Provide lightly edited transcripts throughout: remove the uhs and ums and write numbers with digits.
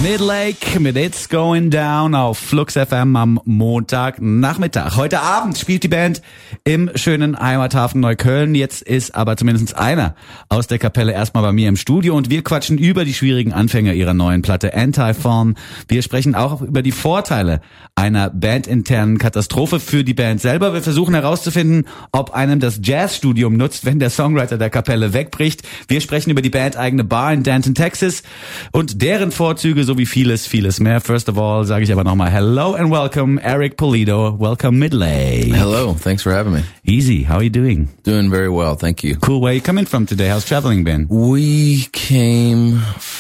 Midlake mit It's Going Down auf Flux FM am Montagnachmittag. Heute Abend spielt die Band im schönen Heimathafen Neukölln. Jetzt ist aber zumindest einer aus der Kapelle erstmal bei mir im Studio und wir quatschen über die schwierigen Anfänge ihrer neuen Platte Antiphon. Wir sprechen auch über die Vorteile einer bandinternen Katastrophe für die Band selber. Wir versuchen herauszufinden, ob einem das Jazzstudium nutzt, wenn der Songwriter der Kapelle wegbricht. Wir sprechen über die bandeigene Bar in Denton, Texas und deren Vorzüge sowie vieles, vieles mehr. First of all, sage ich aber nochmal hello and welcome, Eric Pulido. Welcome, Midlake. Hello, thanks for having me. Easy, how are you doing? Doing very well, thank you. Cool, where are you coming from today? How's traveling been? We came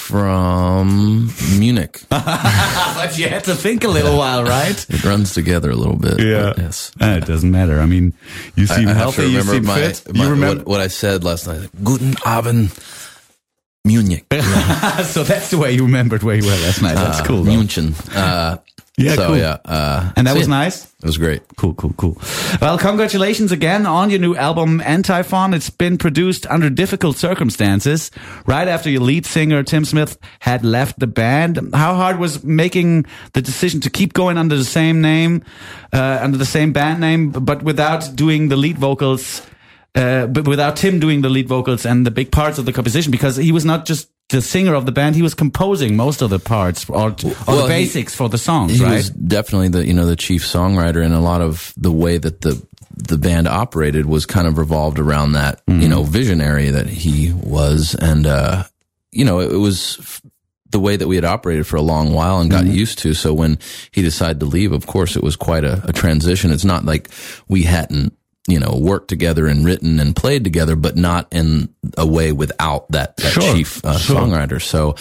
from Munich. But you had to think a little while, right? It runs together a little bit. Yeah. Yes. It doesn't matter. I mean, you seem healthy, you seem fit. You remember what I said last night? Guten Abend, Munich. So that's the way you remembered where you were last night. That's cool. München. Yeah, so, cool. Yeah. And that was nice? It was great. Cool. Well, congratulations again on your new album, Antiphon. It's been produced under difficult circumstances, right after your lead singer, Tim Smith, had left the band. How hard was making the decision to keep going under the same name, under the same band name, but without doing the lead vocals, but without Tim doing the lead vocals and the big parts of the composition, because he was not just the singer of the band, he was composing most of the parts or the basics for the songs, right? He was definitely the chief songwriter, and a lot of the way that the band operated was kind of revolved around that, visionary that he was. And, it was the way that we had operated for a long while and got used to. So when he decided to leave, of course, it was quite a transition. It's not like we hadn't, worked together and written and played together, but not in a way without that chief songwriter. So,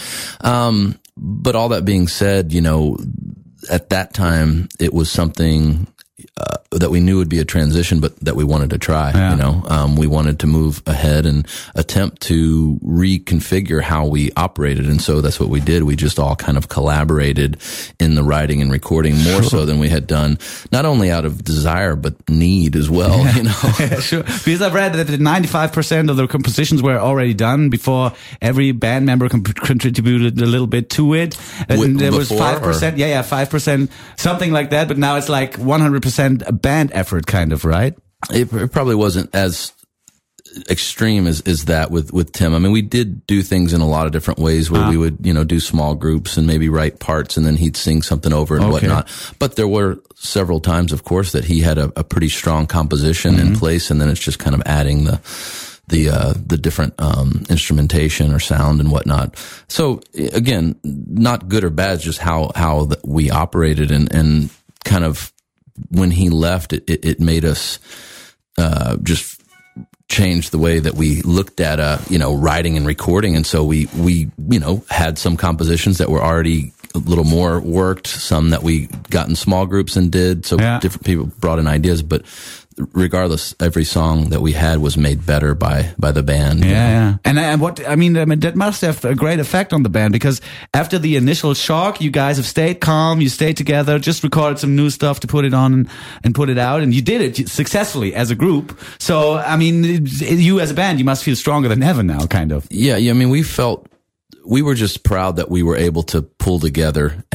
but all that being said, at that time, it was something that we knew would be a transition, but that we wanted to try. Yeah. We wanted to move ahead and attempt to reconfigure how we operated, and so that's what we did. We just all kind of collaborated in the writing and recording more so than we had done, not only out of desire but need as well. Yeah. Sure. Because I've read that 95% of the compositions were already done before every band member contributed a little bit to it. And there was 5%. Yeah, 5%, something like that. But now it's like 100% a band effort, kind of, right? It probably wasn't as extreme as that with Tim. I mean, we did do things in a lot of different ways where we would, do small groups and maybe write parts and then he'd sing something over and whatnot. But there were several times, of course, that he had a pretty strong composition in place, and then it's just kind of adding the different instrumentation or sound and whatnot. So again, not good or bad, just how we operated, and kind of when he left, it made us just change the way that we looked at writing and recording. And so we had some compositions that were already a little more worked, some that we got in small groups and did. So different people brought in ideas, but regardless, every song that we had was made better by the band. Yeah. And that must have a great effect on the band, because after the initial shock, you guys have stayed calm, you stayed together, just recorded some new stuff to put it on and put it out, and you did it successfully as a group. So, I mean, you as a band, you must feel stronger than ever now, kind of. Yeah. I mean, we were just proud that we were able to pull together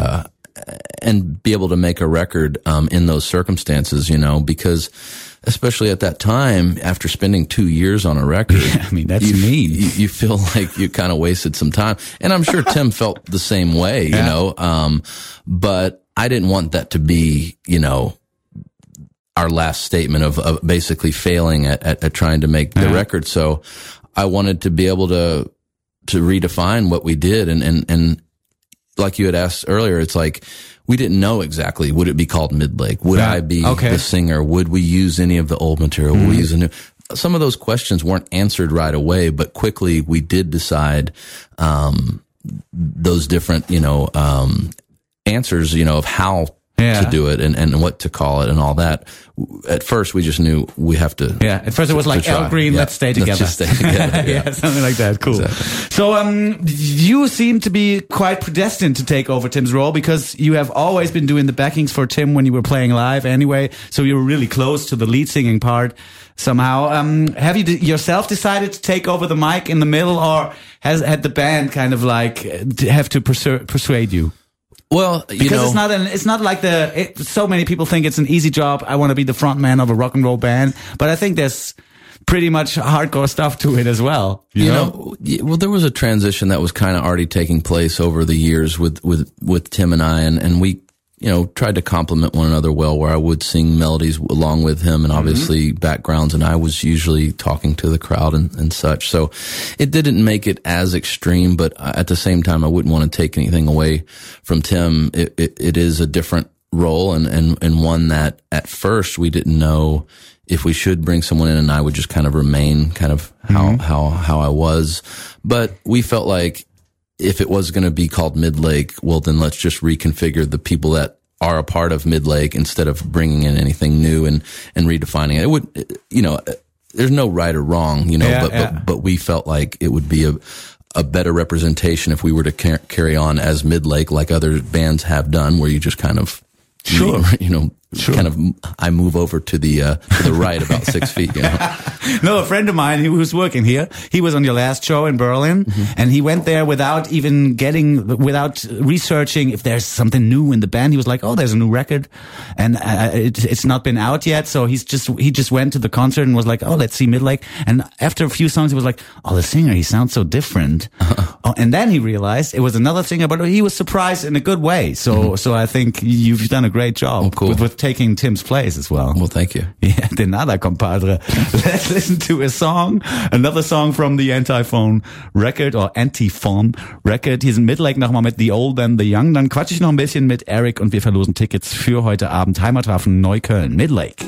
and be able to make a record in those circumstances, because especially at that time, after spending 2 years on a record, that's you feel like you kind of wasted some time. And I'm sure Tim felt the same way, but I didn't want that to be, our last statement of basically failing at trying to make the record. So I wanted to be able to redefine what we did, and like you had asked earlier, it's like we didn't know exactly. Would it be called Midlake? Would I be the singer? Would we use any of the old material? Would we use a new? Some of those questions weren't answered right away, but quickly we did decide those different, answers, of how to do it and what to call it and all that. At first, we just knew we have to. Yeah, at first it was like El Green, let's stay together. Let's just stay together. Yeah, something like that. Cool. Exactly. So, you seem to be quite predestined to take over Tim's role because you have always been doing the backings for Tim when you were playing live anyway. So you were really close to the lead singing part somehow. Have you yourself decided to take over the mic in the middle, or had the band kind of like have to persuade you? Well, because it's not like so many people think it's an easy job. I want to be the front man of a rock and roll band, but I think there's pretty much hardcore stuff to it as well. You know? Well, there was a transition that was kind of already taking place over the years with Tim and I, and we, tried to complement one another well, where I would sing melodies along with him and obviously backgrounds, and I was usually talking to the crowd and such. So it didn't make it as extreme, but at the same time, I wouldn't want to take anything away from Tim. It is a different role and one that at first we didn't know if we should bring someone in, and I would just kind of remain kind of how I was. But we felt like if it was going to be called Midlake, well, then let's just reconfigure the people that are a part of Midlake instead of bringing in anything new and redefining it. It would, there's no right or wrong, but we felt like it would be a better representation if we were to carry on as Midlake, like other bands have done, where you just kind of, I move over to the right about 6 feet. No, a friend of mine who was working here, he was on your last show in Berlin, and he went there without researching if there's something new in the band. He was like, "Oh, there's a new record, and it's not been out yet." So he just went to the concert and was like, "Oh, let's see Midlake." And after a few songs, he was like, "Oh, the singer, he sounds so different." And then he realized it was another singer, but he was surprised in a good way. So I think you've done a great job with taking Tim's place as well. Well, thank you. Yeah, de nada, compadre. Let's listen to another song from the Antiphon record, or Antiphon record. Hier sind Midlake nochmal mit The Old and the Young. Dann quatsche ich noch ein bisschen mit Eric und wir verlosen Tickets für heute Abend. Heimathafen Neukölln, Midlake.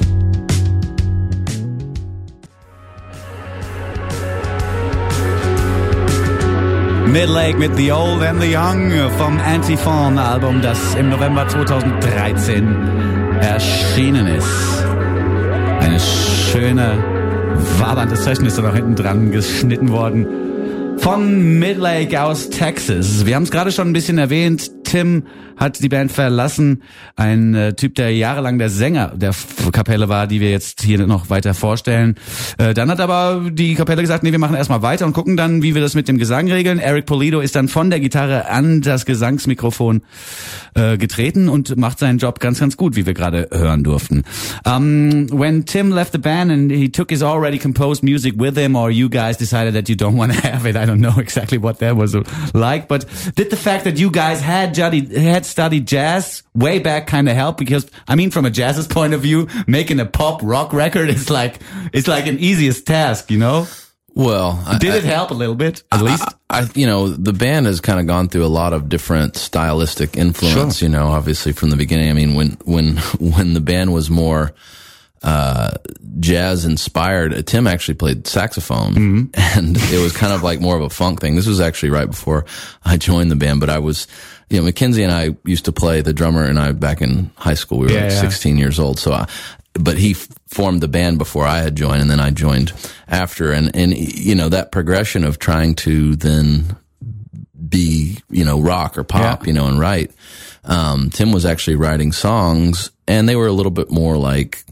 Midlake mit The Old and the Young vom Antiphon-Album, das im November 2013 erschienen ist. Eine schöne, wabernde Session ist da noch hinten dran geschnitten worden von Midlake aus Texas. Wir haben es gerade schon ein bisschen erwähnt. Tim hat die Band verlassen. Ein Typ, der jahrelang der Sänger der Kapelle war, die wir jetzt hier noch weiter vorstellen. Dann hat aber die Kapelle gesagt, nee, wir machen erstmal weiter und gucken dann, wie wir das mit dem Gesang regeln. Eric Pulido ist dann von der Gitarre an das Gesangsmikrofon getreten und macht seinen Job ganz, ganz gut, wie wir gerade hören durften. When Tim left the band and he took his already composed music with him, or you guys decided that you don't want to have it, I don't know exactly what that was like, but did the fact that you guys had studied jazz way back kind of help? Because, I mean, from a jazz's point of view, making a pop rock record is like an easiest task, Well, did it help a little bit, at least? The band has kind of gone through a lot of different stylistic influence, Sure. Obviously from the beginning. I mean, when the band was more jazz inspired, Tim actually played saxophone, and it was kind of like more of a funk thing. This was actually right before I joined the band, but I was, Mackenzie and I used to play, the drummer and I, back in high school. We were 16 years old. So but he formed the band before I had joined, and then I joined after. And that progression of trying to then be, rock or pop, and write. Tim was actually writing songs, and they were a little bit more like,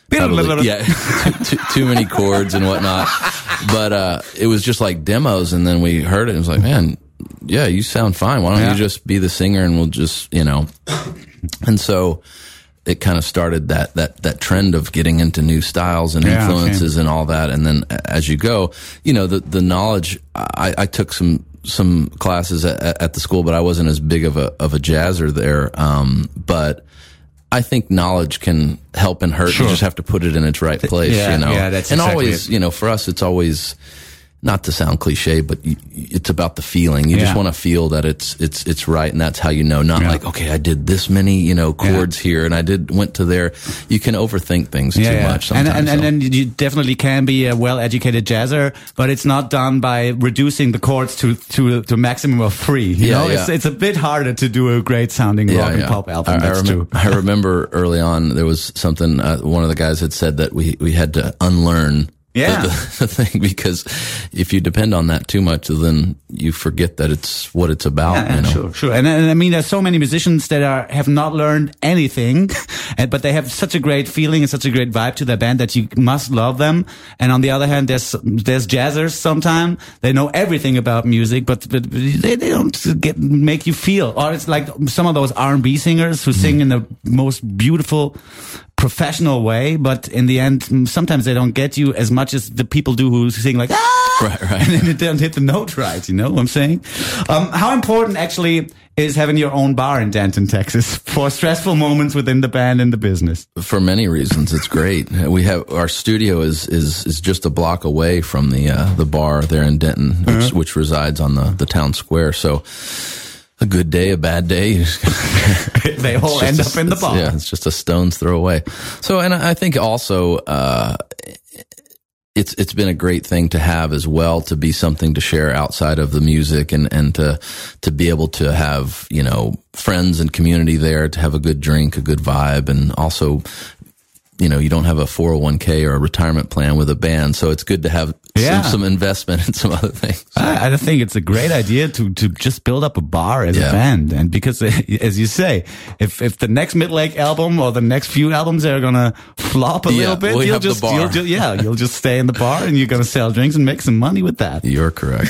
too many chords and whatnot. But it was just like demos, and then we heard it and it was like, man, yeah, you sound fine. Why don't you just be the singer and we'll just, And so it kind of started that trend of getting into new styles and influences and all that. And then as you go, the knowledge, I took some classes at the school, but I wasn't as big of a jazzer there. But I think knowledge can help and hurt. Sure. You just have to put it in its right place, Yeah, that's and exactly always, it. For us, it's always not to sound cliche, but it's about the feeling. You just want to feel that it's right, and that's how you know. Not like, okay, I did this many, chords here, and I went to there. You can overthink things too much sometimes. And you definitely can be a well-educated jazzer, but it's not done by reducing the chords to maximum of 3. You know, it's a bit harder to do a great sounding rock and pop album. I remember early on there was something. One of the guys had said that we had to unlearn. The thing, because if you depend on that too much, then you forget that it's what it's about. Sure. And I mean, there's so many musicians that have not learned anything, but they have such a great feeling and such a great vibe to their band that you must love them. And on the other hand, there's jazzers sometimes. They know everything about music, but they don't make you feel. Or it's like some of those R&B singers who sing in the most beautiful, professional way, but in the end, sometimes they don't get you as much as the people do who sing like, right, and then they don't hit the note right, you know what I'm saying? How important actually is having your own bar in Denton, Texas for stressful moments within the band and the business? For many reasons, it's great. We have, our studio is just a block away from the bar there in Denton, which resides on the town square. So, a good day, a bad day, they all end up in the bar. Yeah, it's just a stone's throw away. So, and I think also, it's been a great thing to have as well, to be something to share outside of the music, and to be able to have, friends and community there, to have a good drink, a good vibe, and also, you don't have a 401k or a retirement plan with a band, so it's good to have some investment in some other things. I think it's a great idea to just build up a bar as a band, and because, as you say, if the next Midlake album or the next few albums are gonna flop a little bit, you'll just stay in the bar and you're gonna sell drinks and make some money with that. You're correct.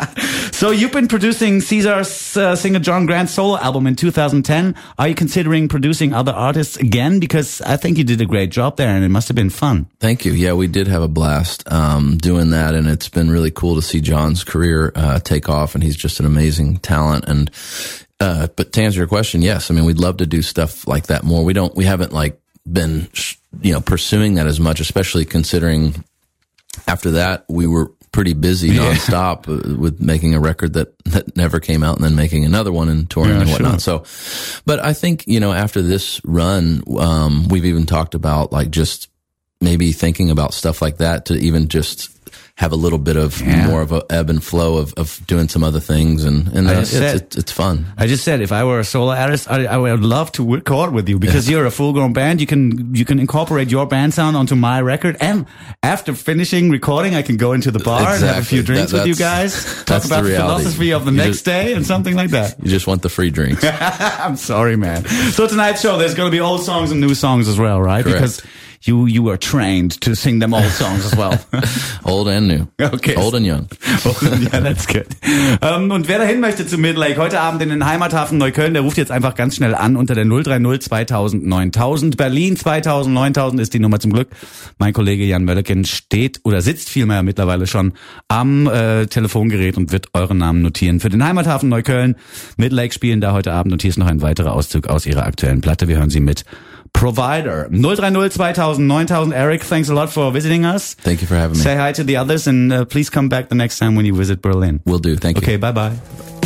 So you've been producing Caesar's singer John Grant's solo album in 2010. Are you considering producing other artists again? Because I think you did a great job there, and it must have been fun. Thank you. Yeah, we did have a blast doing that, and it's been really cool to see John's career take off, and he's just an amazing talent. And but to answer your question, yes, I mean, we'd love to do stuff like that more. We haven't been pursuing that as much, especially considering after that we were pretty busy nonstop with making a record that never came out, and then making another one and touring and whatnot. Sure. So, but I think, after this run, we've even talked about just maybe thinking about stuff like that, to even just have a little bit of more of a ebb and flow of doing some other things, and it's fun. I just said, if I were a solo artist, I would love to record with you, because you're a full-grown band. You can incorporate your band sound onto my record, and after finishing recording, I can go into the bar and have a few drinks with you guys, talk about the philosophy of the next day and something like that. You just want the free drinks. I'm sorry, man. So tonight's show, there's going to be old songs and new songs as well, right? Correct. Because you were trained to sing them old songs as well. Old and new. Okay. Old and young. Ja, that's good. Und wer dahin möchte zu Midlake heute Abend in den Heimathafen Neukölln, der ruft jetzt einfach ganz schnell an unter der 030 2000 9000. Berlin 2000 9000 ist die Nummer zum Glück. Mein Kollege Jan Mölleken sitzt vielmehr mittlerweile schon am Telefongerät und wird euren Namen notieren für den Heimathafen Neukölln. Midlake spielen da heute Abend, und hier ist noch ein weiterer Auszug aus ihrer aktuellen Platte. Wir hören sie mit Provider. 030 2000 9000. Eric, thanks a lot for visiting us. Thank you for having me. Say hi to the others, and please come back the next time when you visit Berlin. Will do. Thank you. Okay, bye-bye.